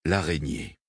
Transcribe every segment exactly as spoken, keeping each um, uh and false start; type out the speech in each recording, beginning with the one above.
l'araignée.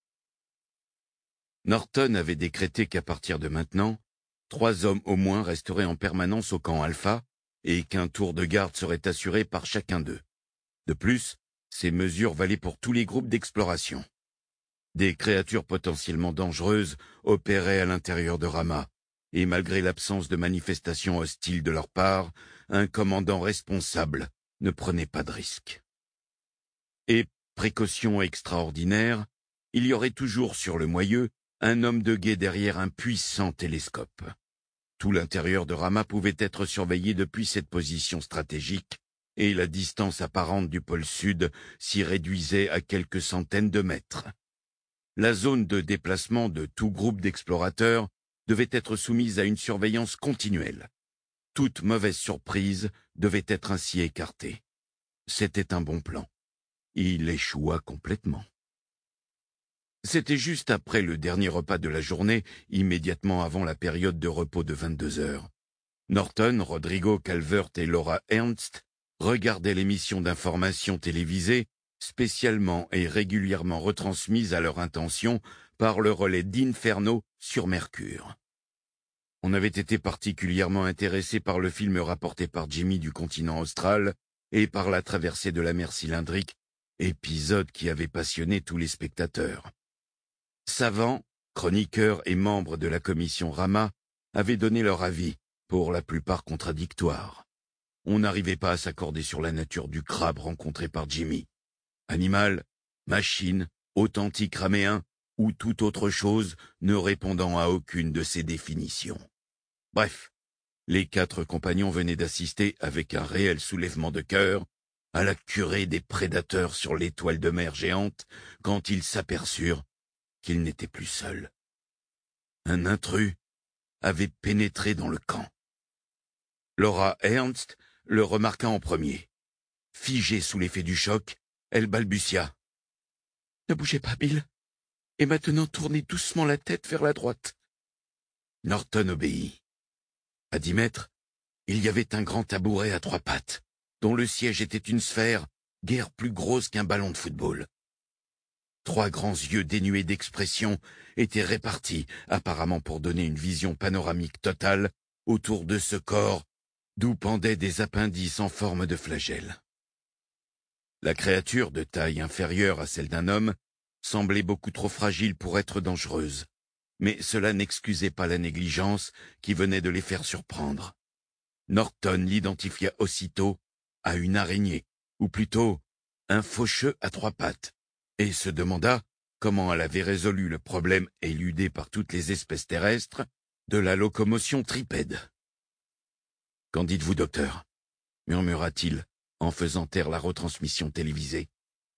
Norton avait décrété qu'à partir de maintenant, trois hommes au moins resteraient en permanence au camp Alpha et qu'un tour de garde serait assuré par chacun d'eux. De plus, ces mesures valaient pour tous les groupes d'exploration. Des créatures potentiellement dangereuses opéraient à l'intérieur de Rama, et malgré l'absence de manifestations hostiles de leur part, un commandant responsable ne prenait pas de risques. Et, précaution extraordinaire, il y aurait toujours sur le moyeu un homme de guet derrière un puissant télescope. Tout l'intérieur de Rama pouvait être surveillé depuis cette position stratégique, et la distance apparente du pôle sud s'y réduisait à quelques centaines de mètres. La zone de déplacement de tout groupe d'explorateurs devait être soumise à une surveillance continuelle. Toute mauvaise surprise devait être ainsi écartée. C'était un bon plan. Il échoua complètement. C'était juste après le dernier repas de la journée, immédiatement avant la période de repos de vingt-deux heures. Norton, Rodrigo Calvert et Laura Ernst regardaient l'émission d'information télévisée, spécialement et régulièrement retransmise à leur intention par le relais d'Inferno sur Mercure. On avait été particulièrement intéressé par le film rapporté par Jimmy du continent austral et par la traversée de la mer cylindrique, épisode qui avait passionné tous les spectateurs. Savants, chroniqueurs et membres de la commission Rama avaient donné leur avis, pour la plupart contradictoires. On n'arrivait pas à s'accorder sur la nature du crabe rencontré par Jimmy. Animal, machine, authentique raméen ou toute autre chose ne répondant à aucune de ces définitions. Bref, les quatre compagnons venaient d'assister avec un réel soulèvement de cœur à la curée des prédateurs sur l'étoile de mer géante quand ils s'aperçurent qu'ils n'étaient plus seuls. Un intrus avait pénétré dans le camp. Laura Ernst le remarqua en premier. Figée sous l'effet du choc, elle balbutia. « Ne bougez pas, Bill, et maintenant tournez doucement la tête vers la droite. » Norton obéit. À dix mètres, il y avait un grand tabouret à trois pattes, dont le siège était une sphère guère plus grosse qu'un ballon de football. Trois grands yeux dénués d'expression étaient répartis, apparemment pour donner une vision panoramique totale, autour de ce corps, d'où pendaient des appendices en forme de flagelle. La créature, de taille inférieure à celle d'un homme, semblait beaucoup trop fragile pour être dangereuse, mais cela n'excusait pas la négligence qui venait de les faire surprendre. Norton l'identifia aussitôt à une araignée, ou plutôt un faucheux à trois pattes, et se demanda comment elle avait résolu le problème éludé par toutes les espèces terrestres de la locomotion tripède. « Qu'en dites-vous, docteur ?» murmura-t-il en faisant taire la retransmission télévisée.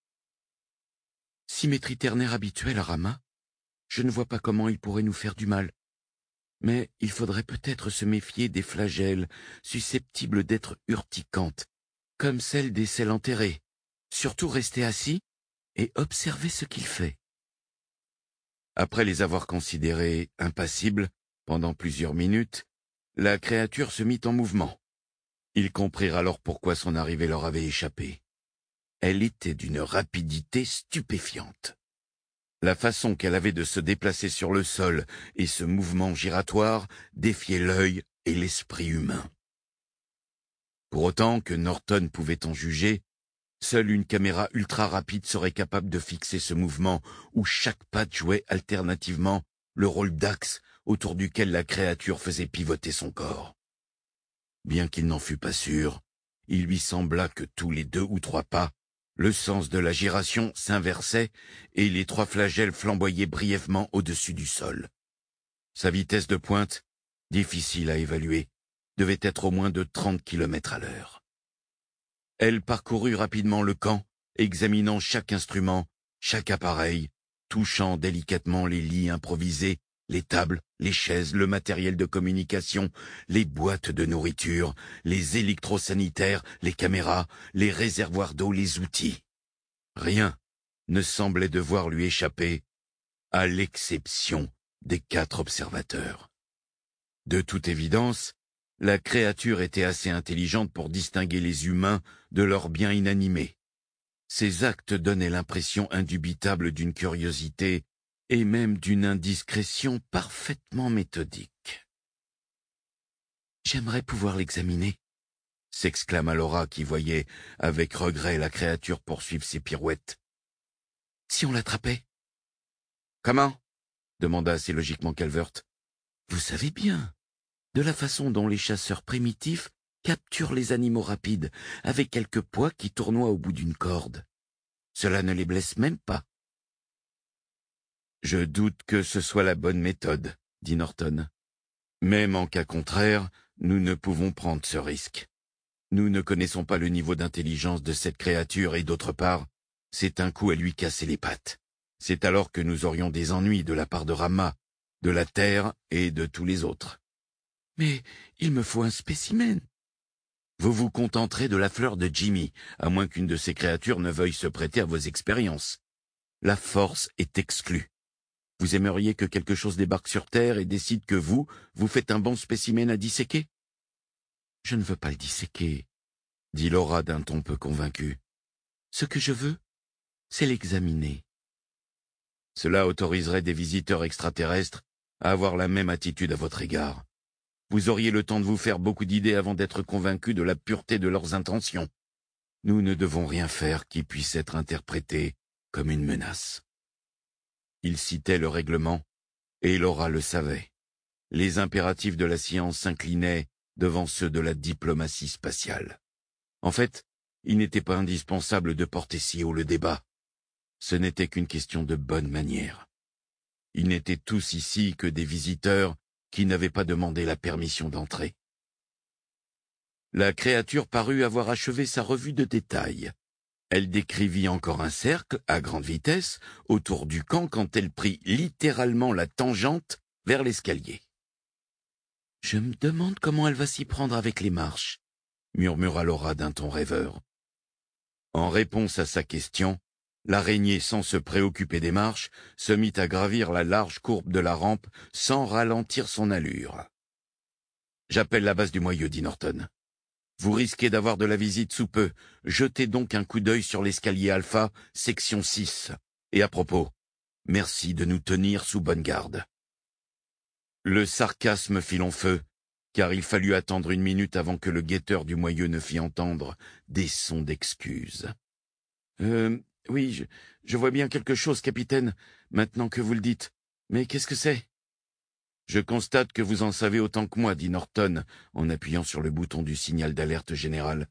« Symétrie ternaire habituelle à Rama, je ne vois pas comment il pourrait nous faire du mal. Mais il faudrait peut-être se méfier des flagelles susceptibles d'être urticantes, comme celles des sels enterrés. Surtout rester assis et observer ce qu'il fait. » Après les avoir considérés impassibles pendant plusieurs minutes, la créature se mit en mouvement. Ils comprirent alors pourquoi son arrivée leur avait échappé. Elle était d'une rapidité stupéfiante. La façon qu'elle avait de se déplacer sur le sol et ce mouvement giratoire défiaient l'œil et l'esprit humain. Pour autant que Norton pouvait en juger, seule une caméra ultra rapide serait capable de fixer ce mouvement où chaque patte jouait alternativement le rôle d'axe autour duquel la créature faisait pivoter son corps. Bien qu'il n'en fût pas sûr, il lui sembla que tous les deux ou trois pas, le sens de la giration s'inversait et les trois flagelles flamboyaient brièvement au-dessus du sol. Sa vitesse de pointe, difficile à évaluer, devait être au moins de trente kilomètres à l'heure. Elle parcourut rapidement le camp, examinant chaque instrument, chaque appareil, touchant délicatement les lits improvisés, les tables, les chaises, le matériel de communication, les boîtes de nourriture, les électrosanitaires, les caméras, les réservoirs d'eau, les outils. Rien ne semblait devoir lui échapper, à l'exception des quatre observateurs. De toute évidence, la créature était assez intelligente pour distinguer les humains de leurs biens inanimés. Ses actes donnaient l'impression indubitable d'une curiosité et même d'une indiscrétion parfaitement méthodique. « J'aimerais pouvoir l'examiner », s'exclama Laura qui voyait avec regret la créature poursuivre ses pirouettes. « Si on l'attrapait ?»« Comment ?» demanda assez logiquement Calvert. « Vous savez bien, de la façon dont les chasseurs primitifs capturent les animaux rapides, avec quelques poids qui tournoient au bout d'une corde. Cela ne les blesse même pas. »« Je doute que ce soit la bonne méthode, » dit Norton. « Même en cas contraire, nous ne pouvons prendre ce risque. Nous ne connaissons pas le niveau d'intelligence de cette créature et d'autre part, c'est un coup à lui casser les pattes. C'est alors que nous aurions des ennuis de la part de Rama, de la Terre et de tous les autres. »« Mais il me faut un spécimen. » »« Vous vous contenterez de la fleur de Jimmy, à moins qu'une de ces créatures ne veuille se prêter à vos expériences. La force est exclue. Vous aimeriez que quelque chose débarque sur Terre et décide que vous, vous faites un bon spécimen à disséquer ? » ?»« Je ne veux pas le disséquer, » dit Laura d'un ton peu convaincu. « Ce que je veux, c'est l'examiner. » Cela autoriserait des visiteurs extraterrestres à avoir la même attitude à votre égard. Vous auriez le temps de vous faire beaucoup d'idées avant d'être convaincu de la pureté de leurs intentions. Nous ne devons rien faire qui puisse être interprété comme une menace. Il citait le règlement, et Laura le savait. Les impératifs de la science s'inclinaient devant ceux de la diplomatie spatiale. En fait, il n'était pas indispensable de porter si haut le débat. Ce n'était qu'une question de bonne manière. Ils n'étaient tous ici que des visiteurs qui n'avaient pas demandé la permission d'entrer. La créature parut avoir achevé sa revue de détails. Elle décrivit encore un cercle, à grande vitesse, autour du camp quand elle prit littéralement la tangente vers l'escalier. « Je me demande comment elle va s'y prendre avec les marches, » murmura Laura d'un ton rêveur. En réponse à sa question, l'araignée, sans se préoccuper des marches, se mit à gravir la large courbe de la rampe sans ralentir son allure. « J'appelle la base du Moyeu, » dit Norton. « Vous risquez d'avoir de la visite sous peu. Jetez donc un coup d'œil sur l'escalier Alpha, section six. Et à propos, merci de nous tenir sous bonne garde. » Le sarcasme fit long feu, car il fallut attendre une minute avant que le guetteur du Moyeu ne fit entendre des sons d'excuses. Euh, « Oui, je, je vois bien quelque chose, capitaine, maintenant que vous le dites. Mais qu'est-ce que c'est ?»« Je constate que vous en savez autant que moi, » dit Norton, en appuyant sur le bouton du signal d'alerte générale.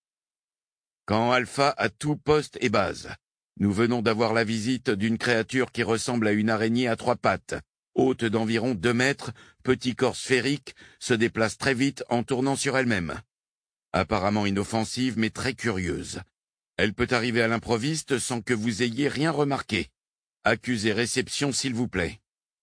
« Quand Alpha à tout poste et base. Nous venons d'avoir la visite d'une créature qui ressemble à une araignée à trois pattes, haute d'environ deux mètres, petit corps sphérique, se déplace très vite en tournant sur elle-même. Apparemment inoffensive, mais très curieuse. Elle peut arriver à l'improviste sans que vous ayez rien remarqué. Accusez réception, s'il vous plaît. »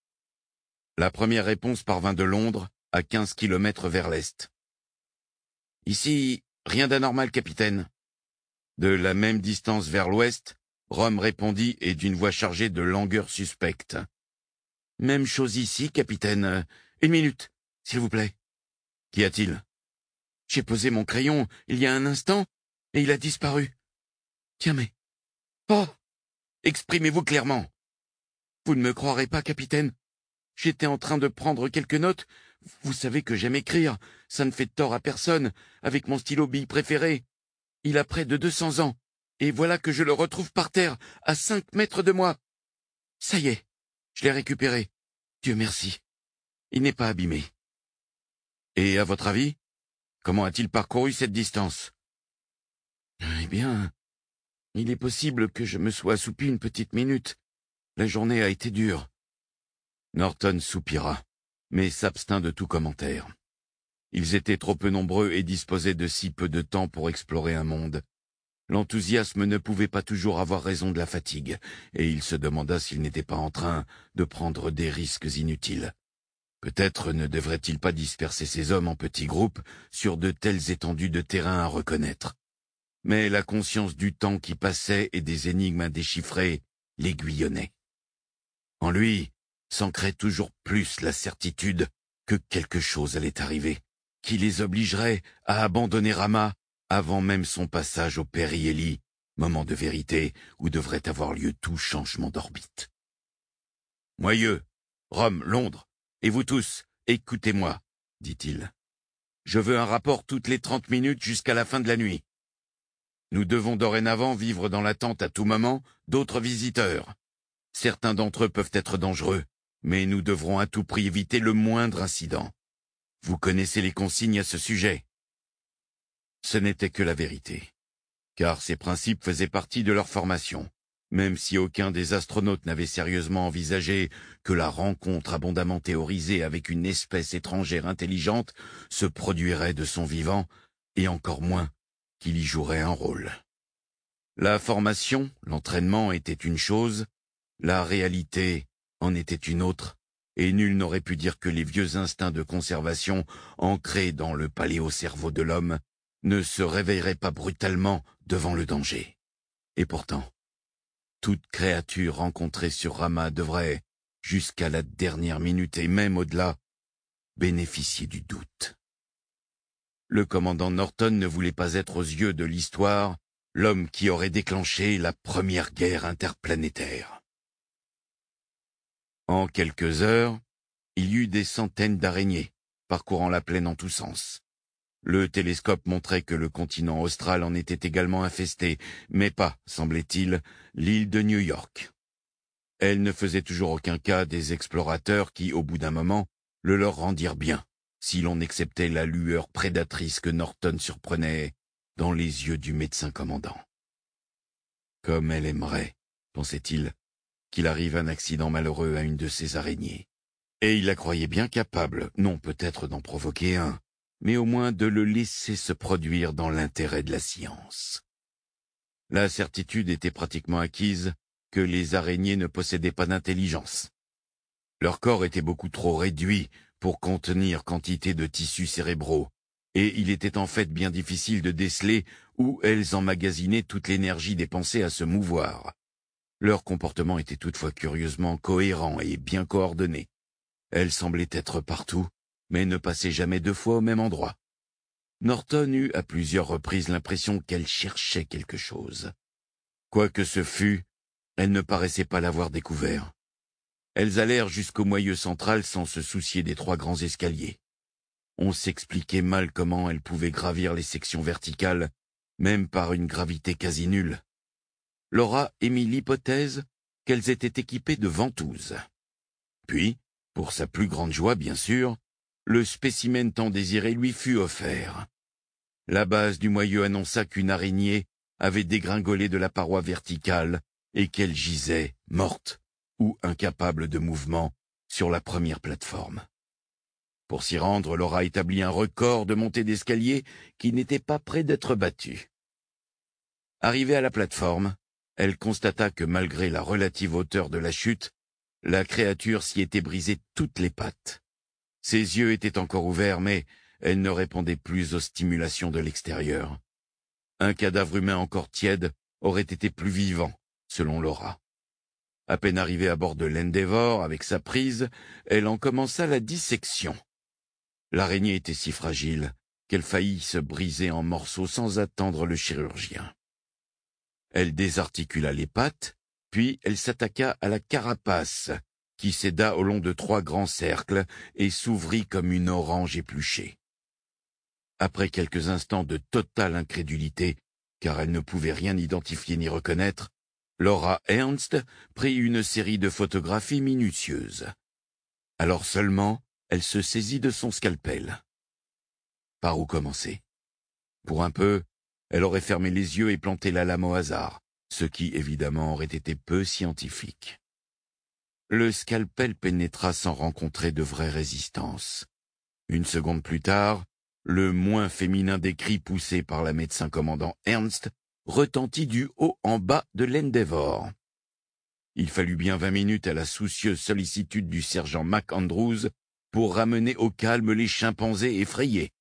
La première réponse parvint de Londres, à quinze kilomètres vers l'est. « Ici, rien d'anormal, capitaine. » De la même distance vers l'ouest, Rome répondit et d'une voix chargée de langueur suspecte. « Même chose ici, capitaine. Une minute, s'il vous plaît. »« Qu'y a-t-il ? » ?»« J'ai posé mon crayon il y a un instant et il a disparu. »« Tiens mais... Oh ! Exprimez-vous clairement. »« Vous ne me croirez pas, capitaine. J'étais en train de prendre quelques notes. Vous savez que j'aime écrire, ça ne fait de tort à personne, avec mon stylo bille préféré. Il a près de deux cents ans, et voilà que je le retrouve par terre, à cinq mètres de moi. Ça y est, je l'ai récupéré. Dieu merci. Il n'est pas abîmé. »« Et à votre avis, comment a-t-il parcouru cette distance ? » ?»« Eh bien, il est possible que je me sois assoupi une petite minute. La journée a été dure. » Norton soupira, mais s'abstint de tout commentaire. Ils étaient trop peu nombreux et disposaient de si peu de temps pour explorer un monde. L'enthousiasme ne pouvait pas toujours avoir raison de la fatigue, et il se demanda s'il n'était pas en train de prendre des risques inutiles. Peut-être ne devrait-il pas disperser ses hommes en petits groupes sur de telles étendues de terrain à reconnaître. Mais la conscience du temps qui passait et des énigmes indéchiffrées l'aiguillonnait. En lui s'ancrait toujours plus la certitude que quelque chose allait arriver, qui les obligerait à abandonner Rama avant même son passage au Périhélie, moment de vérité où devrait avoir lieu tout changement d'orbite. Moyeux, Rome, Londres, et vous tous, écoutez-moi, dit-il. Je veux un rapport toutes les trente minutes jusqu'à la fin de la nuit. Nous devons dorénavant vivre dans l'attente à tout moment d'autres visiteurs. Certains d'entre eux peuvent être dangereux, mais nous devrons à tout prix éviter le moindre incident. Vous connaissez les consignes à ce sujet. Ce n'était que la vérité, car ces principes faisaient partie de leur formation, même si aucun des astronautes n'avait sérieusement envisagé que la rencontre abondamment théorisée avec une espèce étrangère intelligente se produirait de son vivant, et encore moins qu'il y jouerait un rôle. La formation, l'entraînement était une chose, la réalité en était une autre, et nul n'aurait pu dire que les vieux instincts de conservation ancrés dans le paléocerveau de l'homme ne se réveilleraient pas brutalement devant le danger. Et pourtant, toute créature rencontrée sur Rama devrait, jusqu'à la dernière minute et même au-delà, bénéficier du doute. Le commandant Norton ne voulait pas être aux yeux de l'histoire l'homme qui aurait déclenché la première guerre interplanétaire. En quelques heures, il y eut des centaines d'araignées, parcourant la plaine en tous sens. Le télescope montrait que le continent austral en était également infesté, mais pas, semblait-il, l'île de New York. Elle ne faisait toujours aucun cas des explorateurs qui, au bout d'un moment, le leur rendirent bien, si l'on acceptait la lueur prédatrice que Norton surprenait dans les yeux du médecin commandant. Comme elle aimerait, pensait-il, qu'il arrive un accident malheureux à une de ces araignées. Et il la croyait bien capable, non peut-être d'en provoquer un, mais au moins de le laisser se produire dans l'intérêt de la science. La certitude était pratiquement acquise que les araignées ne possédaient pas d'intelligence. Leur corps était beaucoup trop réduit pour contenir quantité de tissus cérébraux, et il était en fait bien difficile de déceler où elles emmagasinaient toute l'énergie dépensée à se mouvoir. Leur comportement était toutefois curieusement cohérent et bien coordonné. Elles semblaient être partout, mais ne passaient jamais deux fois au même endroit. Norton eut à plusieurs reprises l'impression qu'elle cherchait quelque chose. Quoi que ce fût, elle ne paraissait pas l'avoir découvert. Elles allèrent jusqu'au moyeu central sans se soucier des trois grands escaliers. On s'expliquait mal comment elles pouvaient gravir les sections verticales, même par une gravité quasi nulle. Laura émit l'hypothèse qu'elles étaient équipées de ventouses. Puis, pour sa plus grande joie bien sûr, le spécimen tant désiré lui fut offert. La base du moyeu annonça qu'une araignée avait dégringolé de la paroi verticale et qu'elle gisait, morte ou incapable de mouvement, sur la première plateforme. Pour s'y rendre, Laura établit un record de montée d'escalier qui n'était pas près d'être battu. Arrivée à la plateforme, elle constata que malgré la relative hauteur de la chute, la créature s'y était brisée toutes les pattes. Ses yeux étaient encore ouverts, mais elle ne répondait plus aux stimulations de l'extérieur. Un cadavre humain encore tiède aurait été plus vivant, selon Laura. À peine arrivée à bord de l'Endeavour avec sa prise, elle en commença la dissection. L'araignée était si fragile qu'elle faillit se briser en morceaux sans attendre le chirurgien. Elle désarticula les pattes, puis elle s'attaqua à la carapace, qui céda au long de trois grands cercles et s'ouvrit comme une orange épluchée. Après quelques instants de totale incrédulité, car elle ne pouvait rien identifier ni reconnaître, Laura Ernst prit une série de photographies minutieuses. Alors seulement, elle se saisit de son scalpel. Par où commencer? Pour un peu, elle aurait fermé les yeux et planté la lame au hasard, ce qui évidemment aurait été peu scientifique. Le scalpel pénétra sans rencontrer de vraie résistance. Une seconde plus tard, le moins féminin des cris poussés par la médecin commandant Ernst retentit du haut en bas de l'Endeavour. Il fallut bien vingt minutes à la soucieuse sollicitude du sergent McAndrews pour ramener au calme les chimpanzés effrayés.